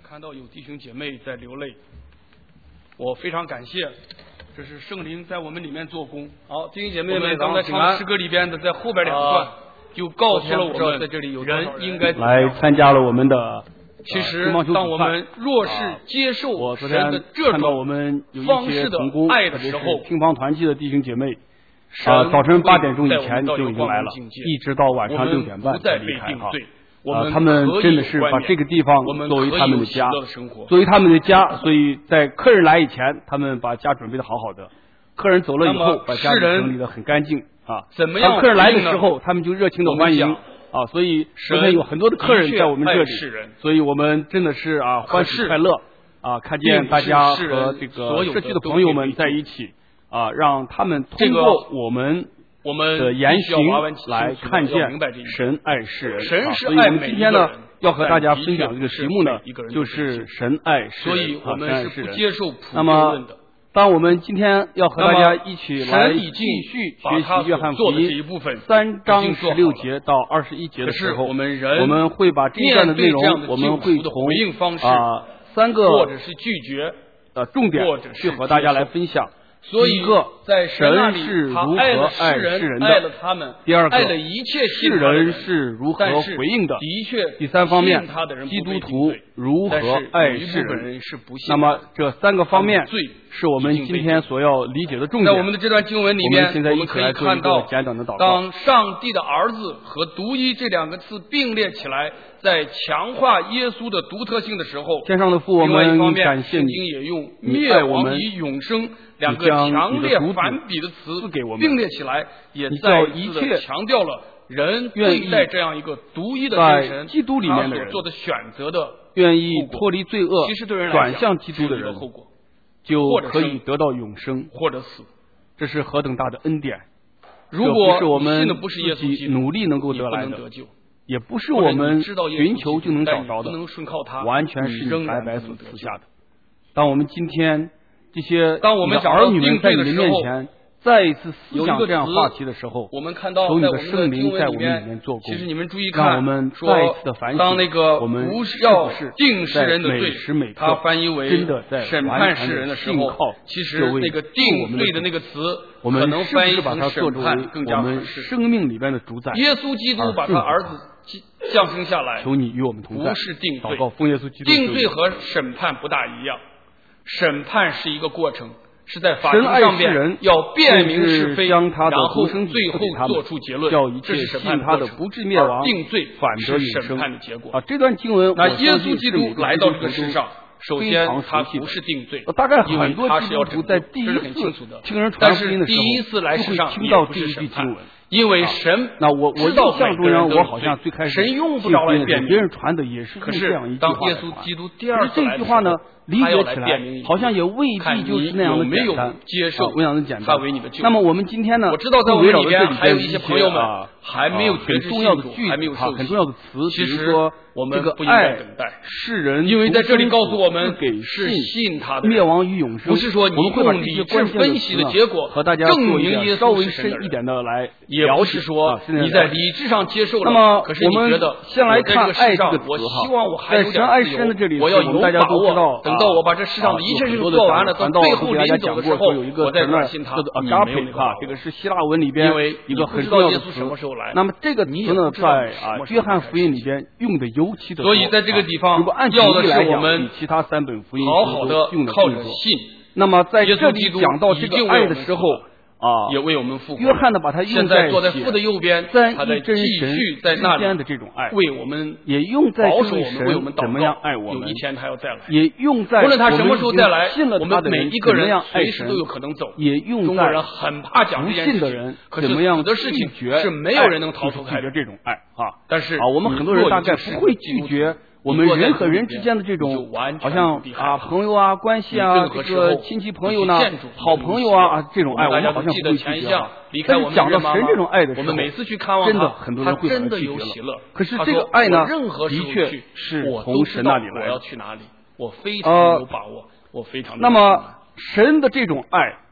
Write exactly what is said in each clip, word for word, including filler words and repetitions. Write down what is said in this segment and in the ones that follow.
看到有弟兄姐妹在流泪，我非常感谢，这是圣灵在我们里面做工。 好，弟兄姐妹们， 我们刚才唱诗歌里边的，在后边两段、啊、就告诉了我们， 在这里有人应该来参加了我们的。 其实，当我们若是接受神的这种方式的爱的时候， 乒乓团契的弟兄姐妹，啊，早晨八点钟以前就已经来了，一直到晚上六点半才离开哈。啊，他们真的是把这个地方作为他们的家，作为他们的家，所以在客人来以前，他们把家准备的好好的。客人走了以后，把家里整理的很干净啊。 怎么样？ 当客人来的时候，他们就热情的欢迎啊。所以昨天有很多的客人在我们这里，所以我们真的是啊欢喜快乐啊，看见大家和这个社区的朋友们在一起啊，让他们通过我们。 我们的言行来看见神爱世人， 神是爱每一个人。所以我们今天呢，要和大家分享这个题目呢，就是神爱世人。 所以我们是不接受普那么，当我们今天要和大家一起来继续学习约翰福音三章十六节到二十一节的时候， 我们人我们会把这一段的内容，我们会从啊三个或者是拒绝呃重点去和大家来分享。 所以， 在神是如何爱爱世人的； 爱了他们， 第二个， 爱了一切世人是如何回应的； 的确， 第三方面，基督徒如何爱世人。那么这三个方面是我们今天所要理解的重点。 在我们的这段经文里面， 我们现在我们可以看到，当上帝的儿子和独一这两个字并列起来，在强化耶稣的独特性的时候， 天上的父，我们感谢你， 圣经也用灭亡与永生两个强烈反比的词并列起来，也再一次的强调了人对待这样一个独一的真神基督里面的人做的选择的愿意脱离罪恶， 其实对人转向基督的人， 后果就可以得到永生或者死。 这是何等大的恩典！ 如果是我们不是耶稣基督努力能够得来的，也不是我们寻求就能找着的，完全是你白白所赐下的。当我们今天这些当我们儿女们在你的面前再一次思想这样话题的时候， 我们看到求你的圣灵在我们里面做工。 其实你们注意看， 让我们再一次的反省， 当那个我们不是要定世人的罪， 每时每刻他翻译为真的在审判世人的时候，其实那个定罪的那个词， 我们可能翻译是把它成审判更加我们生命里边的主宰。 耶稣基督把他儿子降生下来， 求你与我们同在。 不是定罪， 祷告奉耶稣基督。 定罪和审判不大一样，审判是一个过程。是在法庭上面要辨明是非，然后最后做出结论，这是审判他的不至灭亡， 定罪反得是审判的结果。 啊，这段经文， 那耶稣基督来到这个世上，首先他不是定罪， 大概很多基督徒在第一次听人传福音的时候， 第一次来世上听到这一句经文。 因为神， 那我我印象中呢，我好像最开始神用不着来辨明， 别人传的也是用这样一句话。 当耶稣基督第二次这句话呢，理解起来好像也未必就是那样的简单， 接受那样的简单。 他为你的救。 那么我们今天呢， 我知道在我们里边还有一些朋友们还没有很重要的句子，很重要的词， 其实说我们这个爱等待世人， 因为在这里告诉我们给是信他的灭亡与永生， 不是说你用理智分析的结果和大家证明耶稍微稣深一点的来， 也不是说你在理智上接受了， 那么可是你觉得先来看爱这个词我希望我还有点爱神的这里， 我要有大家都知道， 等到我把这世上的一切事情做完了，到最后临走的时候， 有一个我再转信他。 叫做 agape 哈，这个是希腊文里边一个很重要的词。那么这个词呢，在啊约翰福音里边用的尤其的多。 所以在这个地方， 如果按要的来是我们其他三本福音好好的用的靠着信。 那么在这里讲到这个爱的时候。啊， 也为我们复活。 约翰呢，把它用在坐在父的右边， 他在继续在那里的这种爱， 为我们也用在保守我们，为我们怎么样爱我们。 有一天他要再来， 也用在无论他什么时候再来， 我们每一个人随时都有可能走。 也用在中国人很怕讲这件事情， 可是怎么样的事情是没有人能逃出开的这种爱啊。 但是啊，我们很多人大概不会拒绝。我们人和人之间的这种，好像啊朋友啊关系啊，这个亲戚朋友呢，好朋友啊这种爱，我们好像不会拒绝。但是讲到神这种爱的时候， 我们每次去看望真的很多人会真的有喜乐。 可是这个爱呢， 的确是从神那里来。 我要去哪里？我非常有把握，我非常。 那么神的这种爱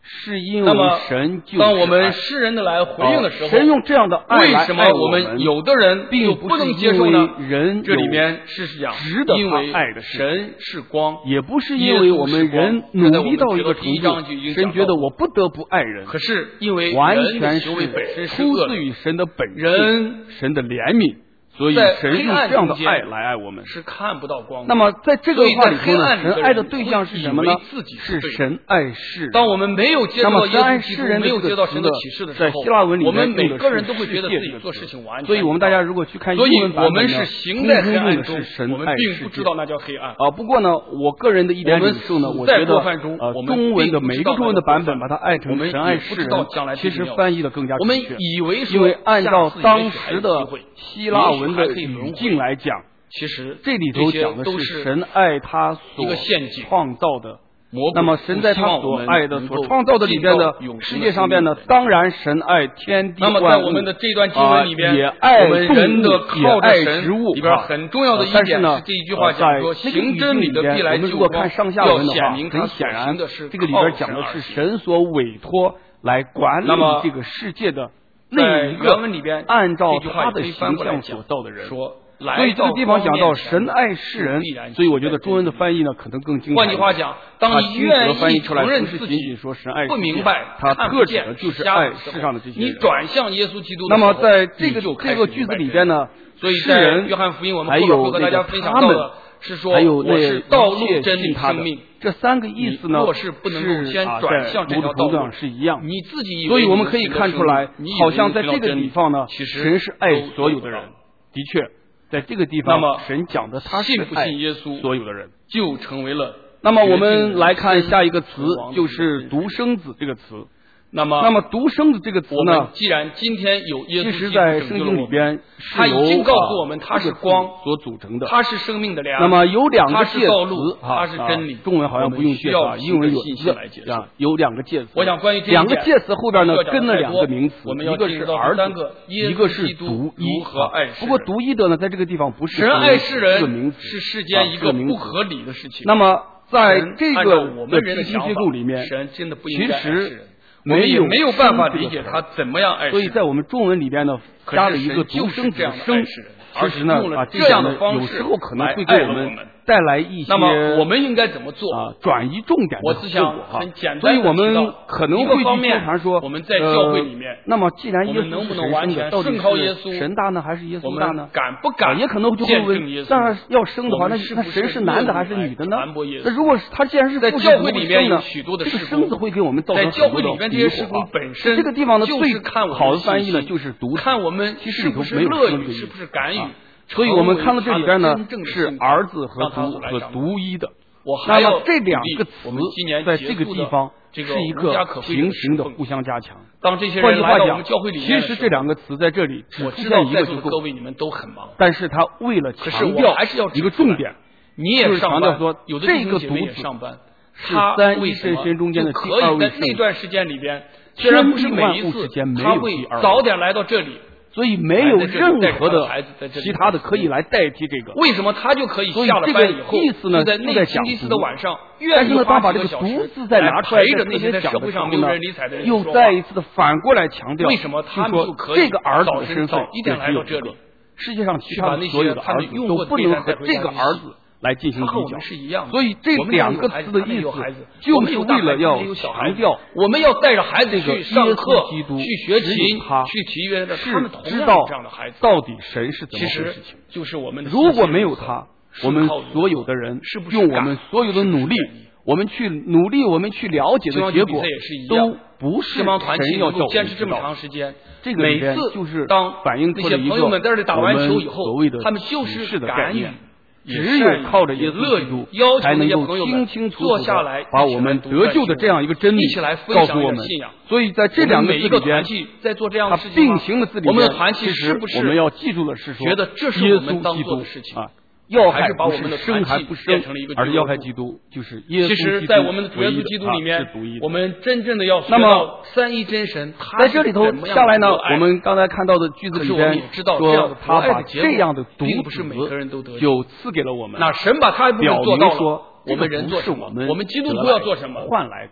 是因为神就是爱。 当我们世人的来回应的时候， 神用这样的爱来爱我们， 为什么我们有的人并不能接受呢？ 人这里面事实上， 值得因为爱的事， 神是光， 也不是因为我们人努力到一个程度，神觉得我不得不爱人。 可是因为完人的全行为本身是是恶的， 出自于神的本人性，神的怜悯。所以神用这样的爱来爱我们， 是看不到光的。 那么在这个话里头呢，神爱的对象是什么呢？是神爱世人。 当我们没有接到耶稣基督，没有接到神的启示的时候， 在希腊文里面我们每个人都会觉得自己做事情完全。 所以我们大家如果去看英文版本呢， 所以我们是行在黑暗中，我们神爱并不知道那叫黑暗啊。不过呢，我个人的一点领受呢，我觉得呃，中文的每一个中文的版本把它爱成神爱世人，其实翻译的更加我们准确。 以为因为按照当时的希腊文的语境来讲， 其实这里头讲的是神爱他所创造的。那么神在他所爱的、所创造的里边的世界上边呢，当然神爱天地万物。 那么在我们的这段经文里边， 也爱我们人的靠着神植物里边很重要的一点是这一句话讲说：行真理的必来救光，要显明他所行的是这个里边讲的是神所委托来管理这个世界的那一个按照他的形象所造的人。 说。 所以这个地方讲到神爱世人，所以我觉得中文的翻译呢可能更精彩。 换句话讲，当你愿意承认自己说神爱不明白， 他特指的就是爱世上的这些人。 你转向耶稣基督。 那么在这个这个句子里边呢， 所以在约翰福音我们后边会和大家分享到的是说，我是道路、真理、生命。 这三个意思呢， 若是不能够先转向这条道路是一样， 你自己以为所以我们可以看出来，好像在这个地方呢，神是爱所有的人，的确。在这个地方， 那么神讲的他是信不信耶稣所有的人， 就成为了。 那么我们来看下一个词，就是独生子这个词。 那么， 那么独生子这个词呢？ 既然今天有耶稣， 其实在圣经里边， 他已经告诉我们，他是光所组成的， 他是生命的粮。 那么有两个介词， 他是真理。 中文好像不用介词，英文有信息来解释。 有两个介词。 我想关于这两个介词后边呢，跟了两个名词，一个是儿子，一个是独一和爱。 不过独一的呢，在这个地方不是神爱世人这个名词， 是世间一个不合理的事情。 那么在这个我们人的结构里面， 神真的不应该爱世人。 没有没有办法理解他怎么样爱世人， 所以在我们中文里边呢，加了一个独生子的生，其实呢啊这样的方式有时候可能会给我们带来一些。 那么我们应该怎么做啊？转移重点的后果哈。 所以我们可能会去经常说， 我们在教会里面， 那么既然耶稣能不能完全到底靠耶稣， 神大呢还是耶稣大呢？ 敢不敢？ 也可能就会问，当然要生的话，那那神是男的还是女的呢？那如果他既然是在教会里面有许多的这个生子会给我们造成很多的疑惑。本身这个地方呢，最看好的翻译呢就是独， 看我们其实里头没有乐语，是不是感语？ 所以我们看到这里边呢是儿子和独和独一的。 那么这两个词在这个地方是一个平行的互相加强。 当这些人来到我们教会里面，其实这两个词在这里我知道一个就够。 各位你们都很忙， 但是他为了强调一个重点， 你也强调说有的这个独子上班， 是三一神神中间的第二位在那段时间里边。虽然不是每一次，他会早点来到这里， 所以没有任何的其他的可以来代替这个。 为什么他就可以下了班以后， 意思呢在那星期四的晚上， 但是呢，当把这个独字再拿出来， 着那些在社会上没有人理睬的人， 又再一次的反过来强调， 为什么他们就可以这个儿子的身份一点来到这里？ 世界上其他所有的儿子都不能和这个儿子来进行比较，所以这两个词的意思就是为了要强调， 我们要带着孩子去上课、 去学琴、去体育院的，他们知道这样的孩子到底神是怎么回事情。 就是我们如果没有他，我们所有的人用我们所有的努力，我们去努力，我们去了解的结果，都不是神要叫坚持这么长时间。 这个里边就是反映出了一个我们所谓的启示的概念。只有靠着耶稣基督，才能够清清楚楚的把我们得救的这样一个真理告诉我们。所以在这两个字里边，它并行的字里边，其实我们要记住的是说， 觉得这是耶我们当稣基督做的事情啊，要害还是把我们的生还不生，而是要害基督，就是耶稣基督。 其实，在我们的主耶稣基督里面，我们真正的要学那么到三一真神。 在这里头下来呢，我们刚才看到的句子里边说，他把这样的独子就赐给了我们。 那神把他一部分做到了， 说我们人做什么？我们基督徒要做什么？ 换来的。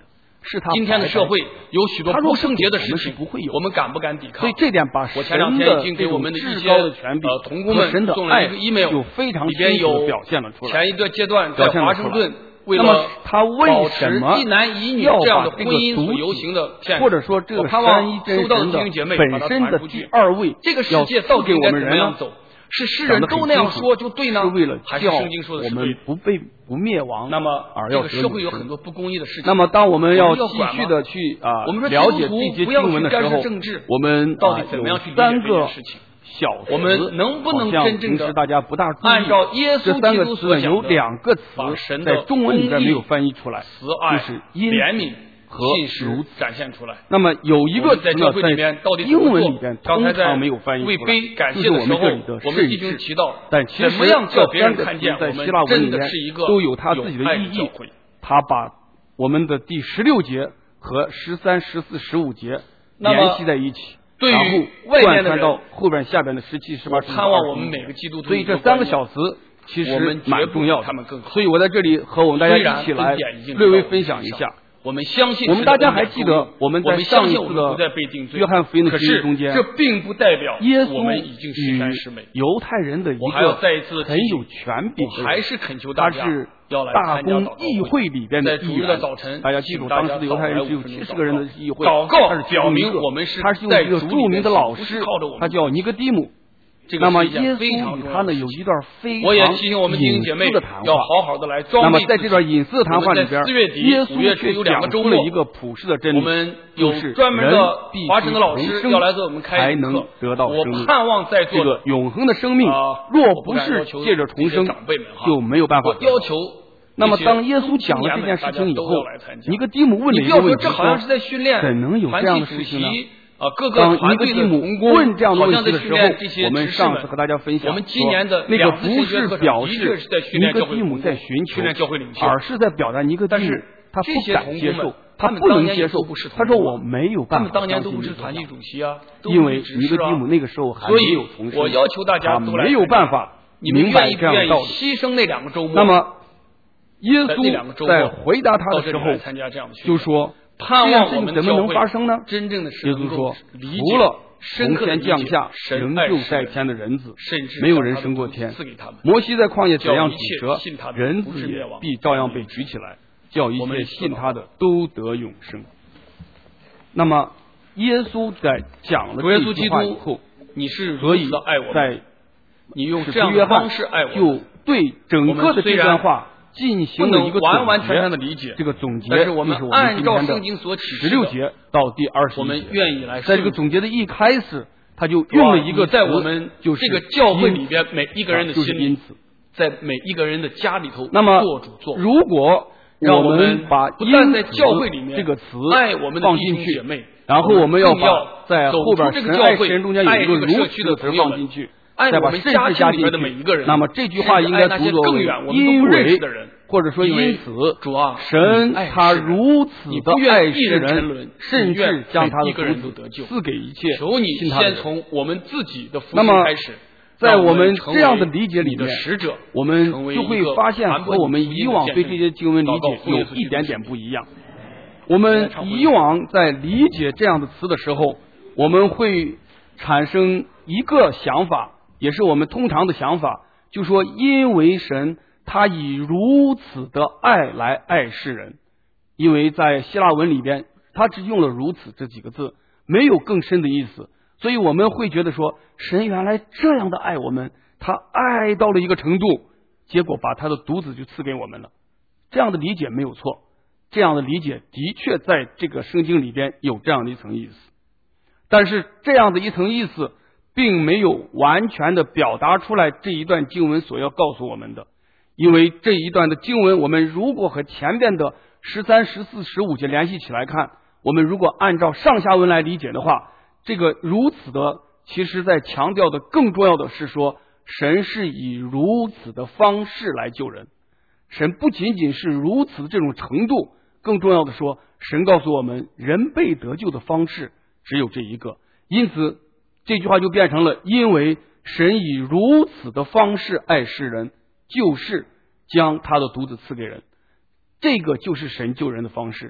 是他今天的社会有许多不圣洁的事情， 不会有， 我们敢不敢抵抗？ 所以这点把我前两天已经给我们的一些呃同工们送了一个 email， 里边有表现了出来。 前一个阶段在华盛顿为了保持一男一女这样的婚姻所游行的骗或者说这个三一真神的本身的第二位， 这个世界到底应该怎么样走？是世人都那样说就对呢， 是为了还是圣经说的是对的？ 我们不被不灭亡， 那么而这个社会有很多不公义的事情。 那么当我们要继续的去啊我们说了解这些经文的时候，我们到底怎么样去理解三个事情？ 小词， 我们能不能真正的大家不大注意按照耶稣基督所讲的， 有两个词在中文里边没有翻译出来， 慈爱、 就是因怜悯和信实展现出来。 那么有一个词呢， 在英文里边通常没有翻译出来， 就是我们这里的我们弟兄提到， 但其实怎么样叫别人看见在希腊文里面都有它自己的意义。他把我们的第十六节和十三、十四、十五节联系在一起。 对于外面的到后边下边的十七、十八、十九， 盼望我们每个基督徒， 所以这三个小词其实蛮重要的。所以我在这里和我们大家一起来略微分享一下。 我们相信， 我们大家还记得我们在上一次的约翰福音的经文中间， 这并不代表耶稣我们已经十全十美。 犹太人的一个很有权柄的人， 还是恳求大家要来大公议会里边的议员。大家记住，当时的犹太人只有七十个人的议会， 祷告表明我们是他是用一个著名的老师，他叫尼哥底母。那么耶稣与他呢有一段非常隐私的谈话， 好好的来装备。 那么在这段隐私的谈话里边，耶稣却讲出了一个普世的真理， 我们有专门的华神的老师要来给我们开才能得到生命。 我盼望在座的永恒的生命，若不是借着重生，就没有办法要求。 那么当耶稣讲了这件事情以后，尼哥底母问了一个问题，说：怎能有这样的事情呢？ 啊，各个团队的同工问这样的问题的时候， 我们上次和大家分享， 我们今年的那个不是表示尼哥底母在寻求，而是在表达尼哥底母他不敢接受，他不能接受。他说我没有办法。 他们当年都不是团体主席啊， 因为尼哥底母那个时候还没有重生， 我要求大家没有办法明白这样的道理。 牺牲那两个周末。 那么耶稣在回答他的时候，就说。 盼望我们怎么能发生呢？ 真正的耶稣说，除了从天降下仍旧在天的人子，没有人升过天。摩西在旷野怎样举蛇，人子也必照样被举起来，叫一切信他的都得永生。那么耶稣在讲了这句话以后， 你是所以在你用这样的方式爱我， 就对整个的这段话进行了一个完完全全的理解， 这个总结， 但是我们按照圣经所启示的十六节到第二十一节， 我们愿意来。 在这个总结的一开始，他就用了一个在我们就是这个教会里边每一个人的心里， 在每一个人的家里头， 那么做主做。 如果让我们把不但在教会里面这个词爱我们的放进去， 然后我们要把在后边神爱神中间有一个如此的词放进去。再把甚至加进去，那么这句话应该读作为因为，或者说因此，神他如此的爱世人，甚至将他的独子赐给一切信他的人。 先从我们自己的福那么开始， 在我们这样的理解里面， 使者我们就会发现和我们以往对这些经文理解有一点点不一样。我们以往在理解这样的词的时候，我们会产生一个想法。也是我们通常的想法，就说因为神他以如此的爱来爱世人，因为在希腊文里边他只用了如此这几个字，没有更深的意思，所以我们会觉得说神原来这样的爱我们，他爱到了一个程度，结果把他的独子就赐给我们了。这样的理解没有错，这样的理解的确在这个圣经里边有这样的一层意思，但是这样的一层意思并没有完全的表达出来这一段经文所要告诉我们的，因为这一段的经文我们如果和前边的十三、十四、十五节联系起来看，我们如果按照上下文来理解的话，这个如此的其实在强调的更重要的是说，神是以如此的方式来救人，神不仅仅是如此这种程度，更重要的说，神告诉我们人被得救的方式只有这一个，因此这句话就变成了因为神以如此的方式爱世人，就是将他的独子赐给人，这个就是神救人的方式，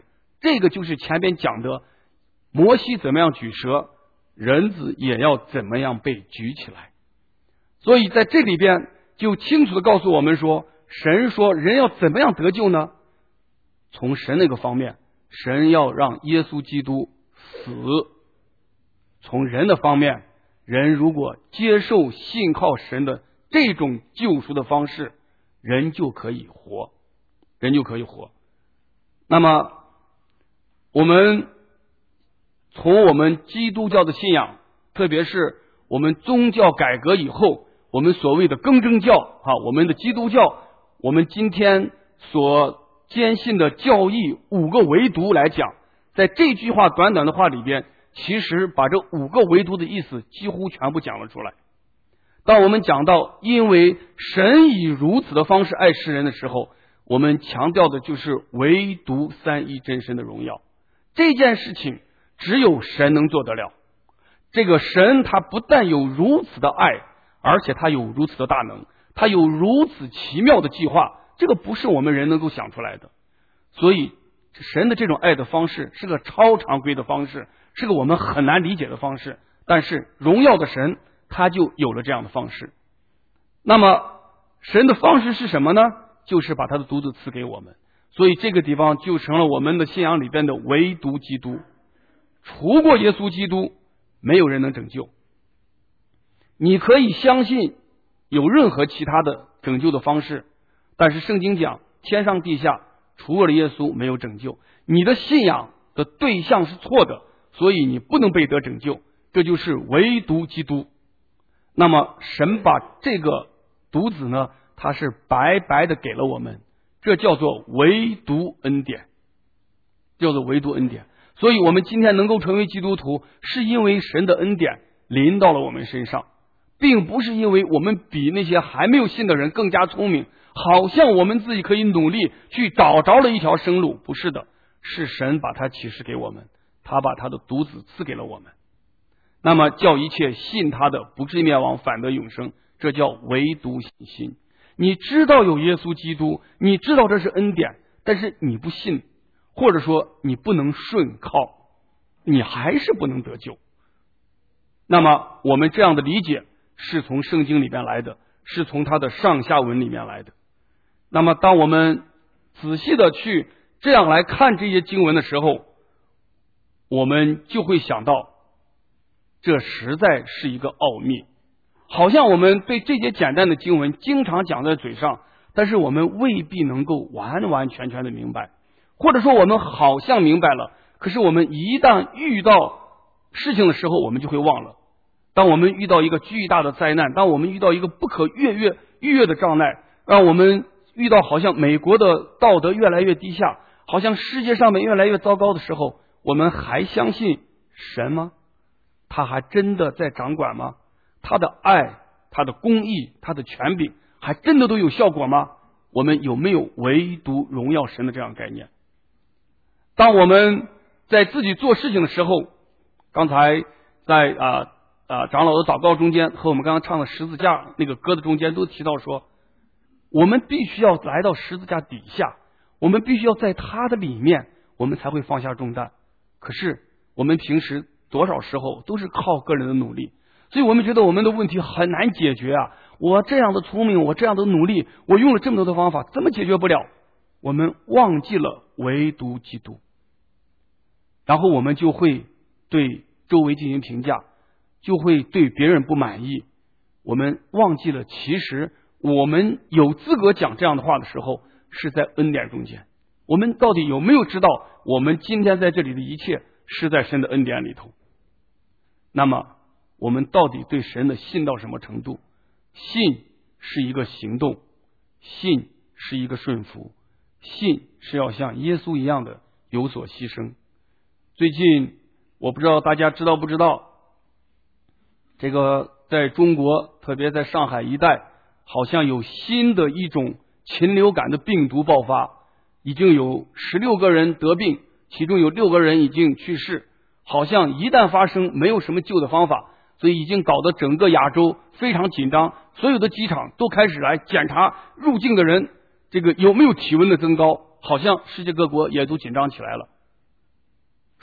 这个就是前边讲的摩西怎么样举蛇，人子也要怎么样被举起来。所以在这里边就清楚的告诉我们说，神说人要怎么样得救呢？从神那个方面，神要让耶稣基督死。从人的方面，人如果接受信靠神的这种救赎的方式，人就可以活，人就可以活。那么我们从我们基督教的信仰，特别是我们宗教改革以后，我们所谓的更正教啊，我们的基督教，我们今天所坚信的教义五个唯独来讲，在这句话短短的话里边，其实把这五个唯独的意思几乎全部讲了出来。当我们讲到因为神以如此的方式爱世人的时候，我们强调的就是唯独三一真神的荣耀。这件事情只有神能做得了。这个神他不但有如此的爱，而且他有如此的大能，他有如此奇妙的计划，这个不是我们人能够想出来的。所以神的这种爱的方式是个超常规的方式，是个我们很难理解的方式，但是荣耀的神他就有了这样的方式。那么神的方式是什么呢？就是把他的独子赐给我们。所以这个地方就成了我们的信仰里边的唯独基督。除过耶稣基督，没有人能拯救。你可以相信有任何其他的拯救的方式，但是圣经讲天上地下除了耶稣没有拯救。你的信仰的对象是错的，所以你不能被得拯救，这就是唯独基督。那么神把这个独子呢，他是白白的给了我们，这叫做唯独恩典，叫做唯独恩典。所以我们今天能够成为基督徒，是因为神的恩典临到了我们身上，并不是因为我们比那些还没有信的人更加聪明，好像我们自己可以努力去找着了一条生路。不是的，是神把他启示给我们，他把他的独子赐给了我们。那么叫一切信他的不至灭亡，反得永生，这叫唯独信心。你知道有耶稣基督，你知道这是恩典，但是你不信，或者说你不能顺靠，你还是不能得救。那么我们这样的理解是从圣经里面来的，是从它的上下文里面来的。那么当我们仔细的去这样来看这些经文的时候，我们就会想到这实在是一个奥秘。好像我们对这些简单的经文经常讲在嘴上，但是我们未必能够完完全全的明白，或者说我们好像明白了，可是我们一旦遇到事情的时候，我们就会忘了。当我们遇到一个巨大的灾难，当我们遇到一个不可越越逾越的障碍，让我们遇到好像美国的道德越来越低下，好像世界上面越来越糟糕的时候，我们还相信神吗？他还真的在掌管吗？他的爱，他的公义，他的权柄还真的都有效果吗？我们有没有唯独荣耀神的这样概念？当我们在自己做事情的时候，刚才在啊啊长老的祷告中间和我们刚刚唱的十字架那个歌的中间都提到说，我们必须要来到十字架底下，我们必须要在他的里面，我们才会放下重担。可是我们平时多少时候都是靠个人的努力，所以我们觉得我们的问题很难解决啊！我这样的聪明，我这样的努力，我用了这么多的方法，怎么解决不了？我们忘记了唯独基督，然后我们就会对周围进行评价，就会对别人不满意。我们忘记了，其实我们有资格讲这样的话的时候，是在恩典中间。我们到底有没有知道，我们今天在这里的一切是在神的恩典里头？那么我们到底对神的信到什么程度？信是一个行动，信是一个顺服，信是要像耶稣一样的有所牺牲。最近我不知道大家知道不知道，这个在中国特别在上海一带，好像有新的一种禽流感的病毒爆发，已经有十六个人得病，其中有六个人已经去世，好像一旦发生没有什么救的方法，所以已经搞得整个亚洲非常紧张，所有的机场都开始来检查入境的人这个有没有体温的增高，好像世界各国也都紧张起来了。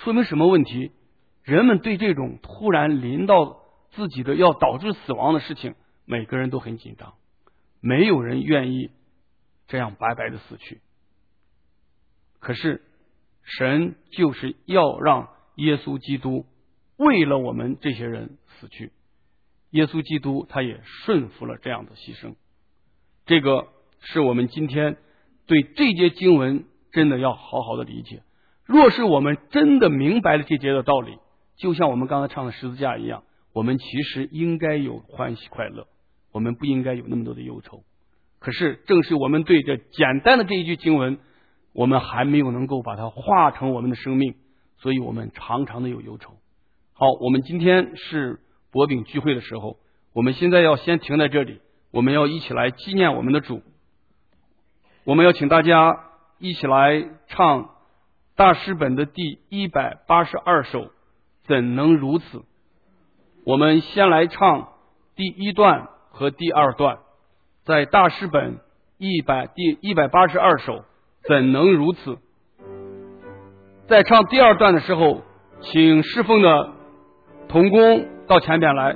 说明什么问题？人们对这种突然临到自己的要导致死亡的事情，每个人都很紧张，没有人愿意这样白白的死去。可是神就是要让耶稣基督为了我们这些人死去，耶稣基督他也顺服了这样的牺牲。这个是我们今天对这节经文真的要好好的理解。若是我们真的明白了这节的道理，就像我们刚才唱的十字架一样，我们其实应该有欢喜快乐，我们不应该有那么多的忧愁。可是正是我们对这简单的这一句经文，我们还没有能够把它化成我们的生命，所以我们常常的有忧愁。好，我们今天是薄饼聚会的时候，我们现在要先停在这里，我们要一起来纪念我们的主。我们要请大家一起来唱大诗本的第一百八十二首，怎能如此。我们先来唱第一段和第二段，在大诗本一百第一百八十二首怎能如此。在唱第二段的时候，请侍奉的同工到前边来。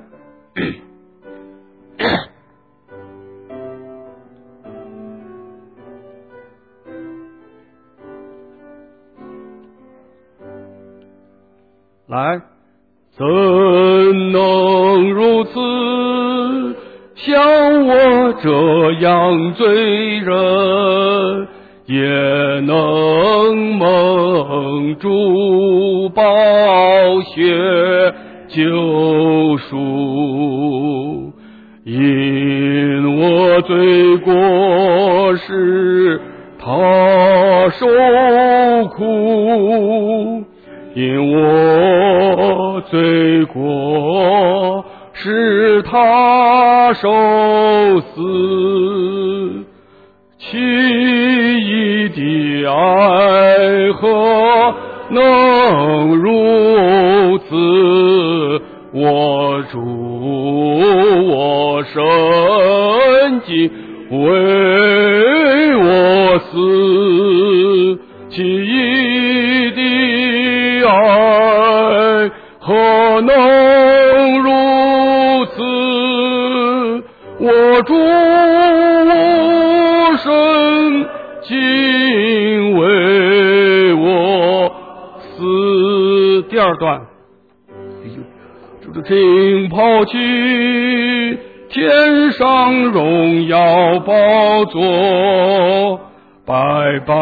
来，怎能如此，像我这样罪人，也能蒙主宝血救赎，因我罪过使他受苦，因我罪过使他受死，其义的爱何能如此？我主我神经为我死，其义的爱何能如此？我主我神经为我死。第二段，请抛弃天上荣耀宝座，白白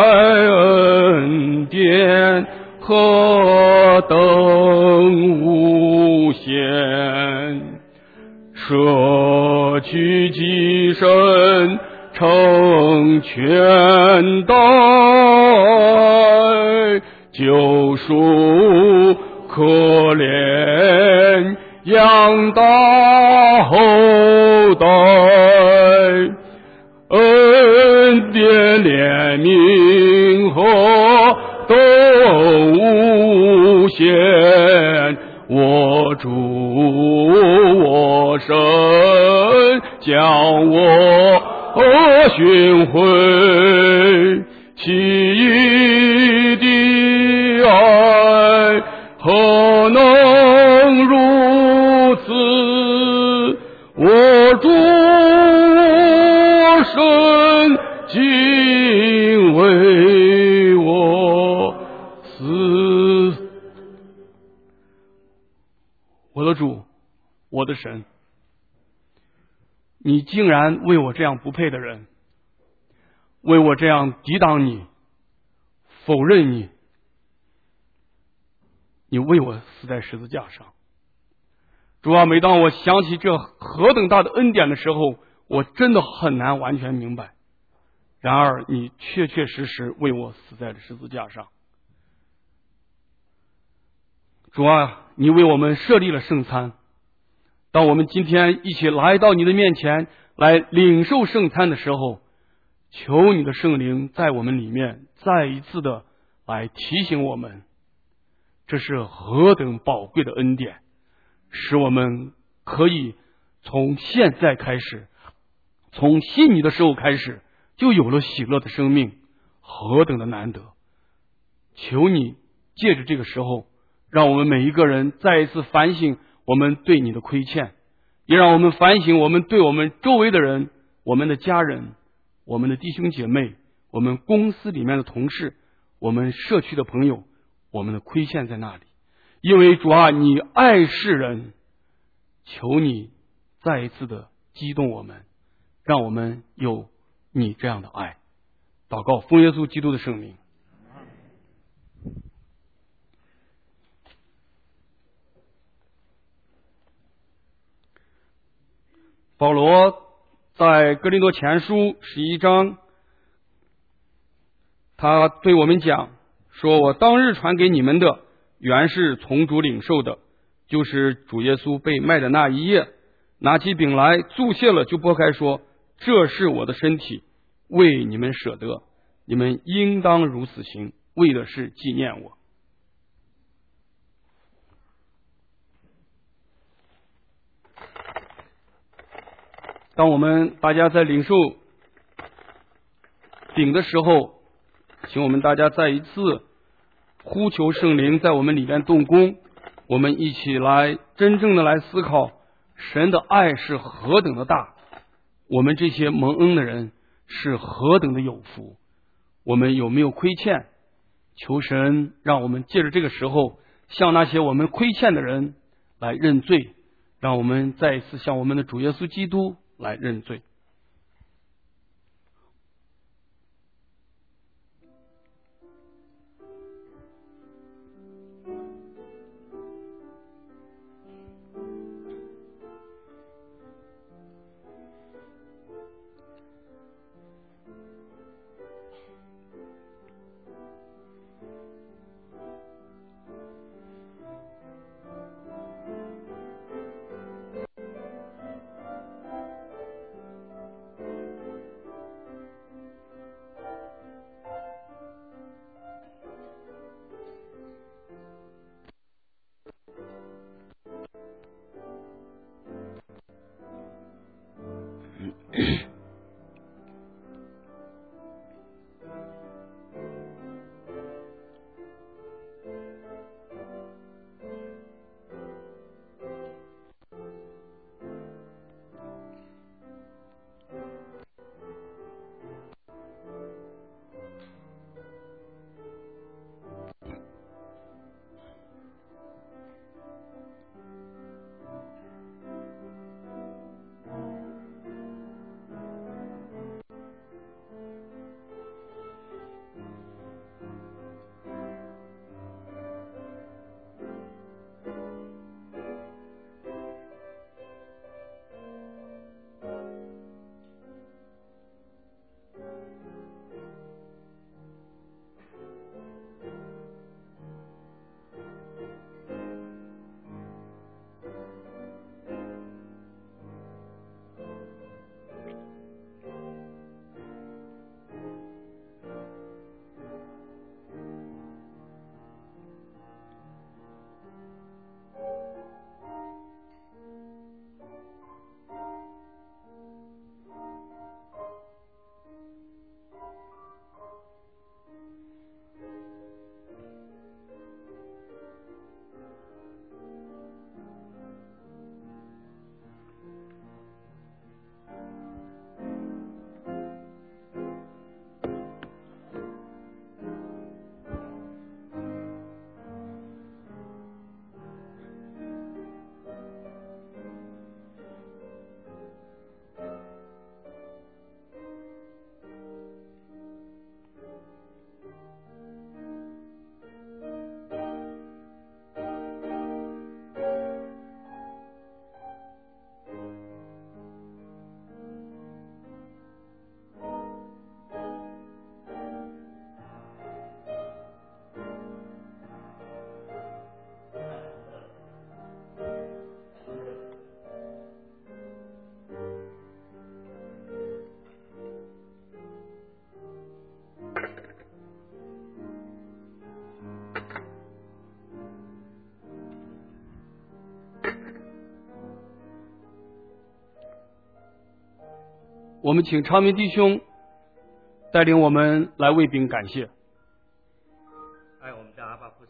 恩典何等无限，舍去己身成全代，救赎可怜养大后代，恩典怜悯何等无限，我主我神将我寻回，其义的爱何能如此？我主神经为我死。我的主，我的神，你竟然为我这样不配的人，为我这样抵挡你、否认你，你为我死在十字架上。主啊，每当我想起这何等大的恩典的时候，我真的很难完全明白。然而你确确实实为我死在了十字架上。主啊，你为我们设立了圣餐，当我们今天一起来到你的面前来领受圣餐的时候，求你的圣灵在我们里面再一次的来提醒我们，这是何等宝贵的恩典，使我们可以从现在开始，从信你的时候开始，就有了喜乐的生命，何等的难得！求你借着这个时候，让我们每一个人再一次反省我们对你的亏欠，也让我们反省我们对我们周围的人、我们的家人、我们的弟兄姐妹、我们公司里面的同事、我们社区的朋友，我们的亏欠在那里。因为主啊，你爱世人，求你再一次的激动我们，让我们有你这样的爱。祷告奉耶稣基督的圣名。保罗在哥林多前书十一章，他对我们讲说，我当日传给你们的原是从主领受的，就是主耶稣被卖的那一夜，拿起饼来祝谢了，就拨开说，这是我的身体，为你们舍得，你们应当如此行，为的是纪念我。当我们大家在领受饼的时候，请我们大家再一次呼求圣灵在我们里面动工，我们一起来真正的来思考神的爱是何等的大，我们这些蒙恩的人是何等的有福，我们有没有亏欠？求神让我们借着这个时候向那些我们亏欠的人来认罪，让我们再一次向我们的主耶稣基督来认罪。我们请昌明弟兄带领我们来为饼感谢。 爱我们的阿爸父神，我们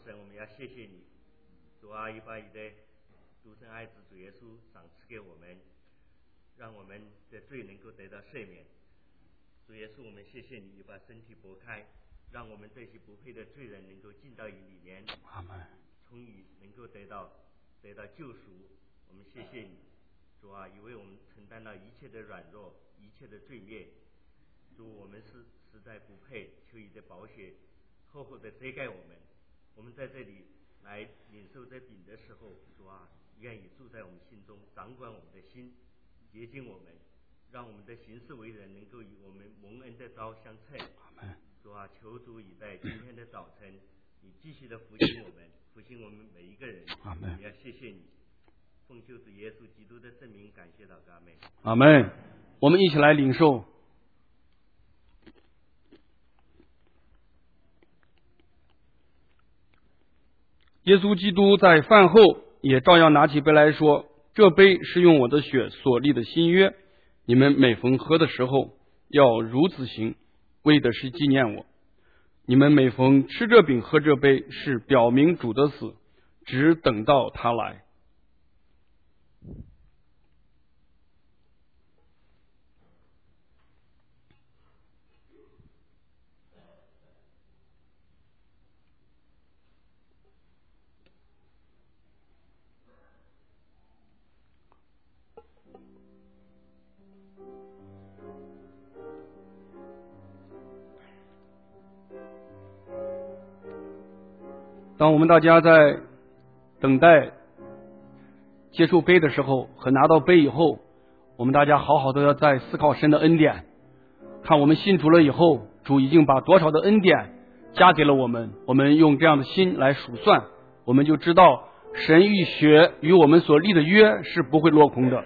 谢谢你，主啊，一把你的独生爱子主耶稣赏赐给我们，让我们的罪能够得到赦免。主耶稣，我们谢谢你，你把身体拨开，让我们这些不配的罪人能够进到你里面， 阿门， 从你能够得到得到救赎。我们谢谢你，主啊，因为我们承担了一切的软弱，一切的罪孽。主，我们是实在不配，求你的宝血厚厚的遮盖我们。我们在这里来领受这饼的时候，主啊，愿意住在我们心中，掌管我们的心，洁净我们，让我们的行事为人能够与我们蒙恩的道相称。主啊，求主已在今天的早晨，你继续的复兴我们，复兴我们每一个人。 阿门。 也要谢谢你，奉救主耶稣基督的圣名，感谢祷告，阿门。 阿门。我们一起来领受。耶稣基督在饭后也照样拿起杯来说，这杯是用我的血所立的新约，你们每逢喝的时候要如此行，为的是纪念我。你们每逢吃这饼喝这杯，是表明主的死，只等到他来。当我们大家在等待接受杯的时候和拿到杯以后，我们大家好好的在思考神的恩典，看我们信主了以后，主已经把多少的恩典加给了我们，我们用这样的心来数算，我们就知道神与血与我们所立的约是不会落空的。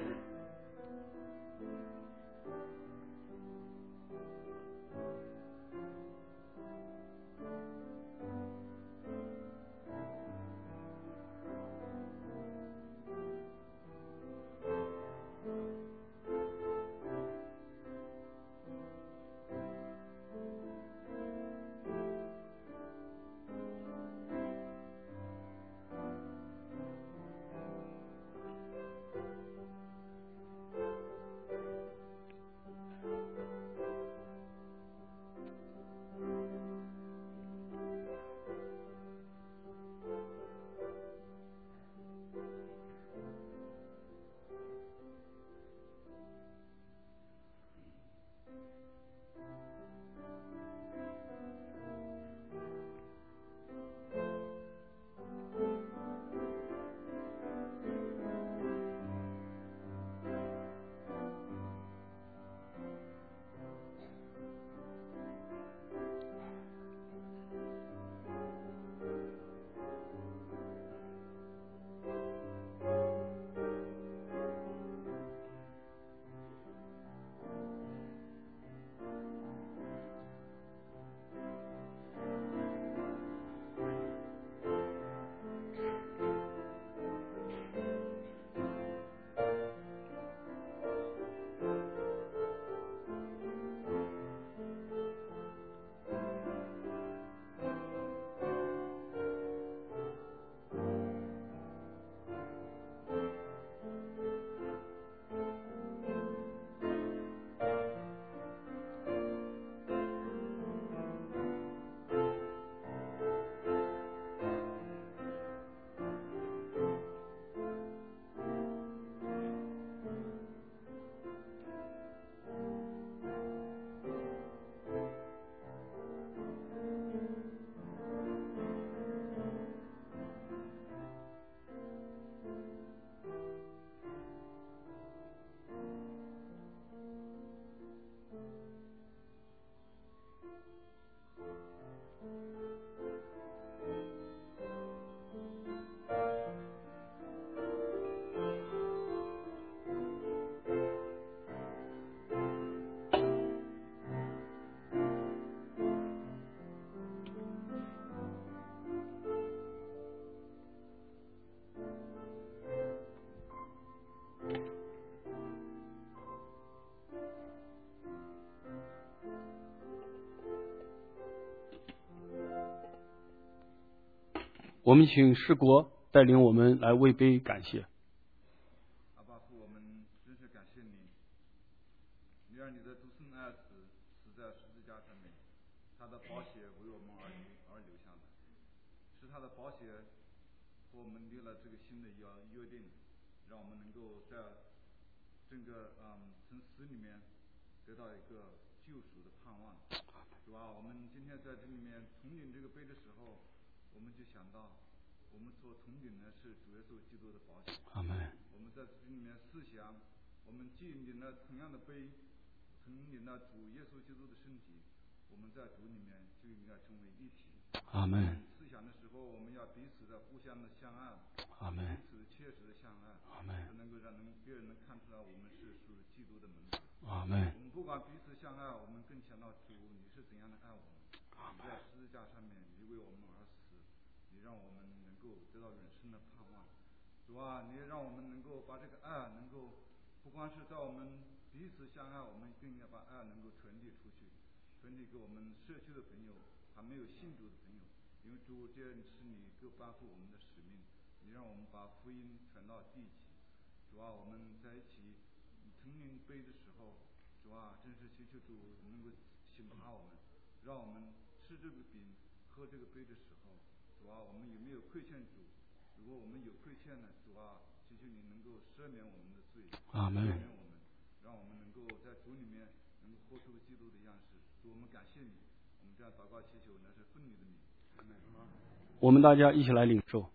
我们请世国带领我们来为杯感谢。 阿爸父，我们真是感谢你，你让你的独生爱子死在十字架上面，他的宝血为我们而而流下来，是他的宝血和我们立了这个新的约约定，让我们能够在整个嗯从死里面得到一个救赎的盼望，主啊，我们今天在这里面统领这个杯的时候，我们就想到我们所统领的是主耶稣基督的宝血。 阿门。 我们在这里面思想，我们既领了同样的杯，统领了主耶稣基督的身体，我们在主里面就应该成为一体。 阿门。 思想的时候，我们要彼此的互相的相爱， 阿门。 彼此切实的相爱， 阿门。 能够让人别人能看出来我们是属基督的门徒。 阿门。 我们不管彼此相爱，我们更想到主你是怎样的爱我们。你在十字架上面，你为我们而死，你让我们能够得到永生的盼望。主啊，你让我们能够把这个爱能够不光是在我们彼此相爱，我们更应该把爱能够传递出去，传递给我们社区的朋友，还没有信主的朋友。因为主，这是你给颁布我们的使命，你让我们把福音传到地极。主啊，我们在一起统领杯的时候，主啊，真是祈求主能够刑罚我们，让我们吃这个饼喝这个杯的时候，主啊，我们有没有亏欠主？如果我们有亏欠呢，主啊，祈求你能够赦免我们的罪， 阿门。 赦免我们，让我们能够在主里面能够活出基督的样式。主，我们感谢你，我们这样祷告祈求，那是奉你的名。 我们大家一起来领受。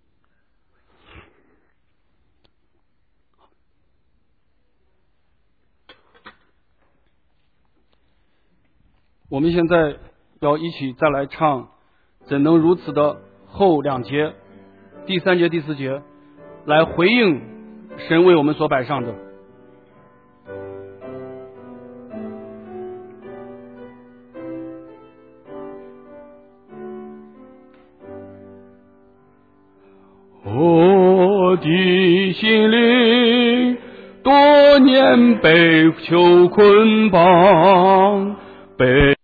我们现在要一起再来唱怎能如此的后两节，第三节第四节，来回应神为我们所摆上的。我的心灵多年被囚捆绑，被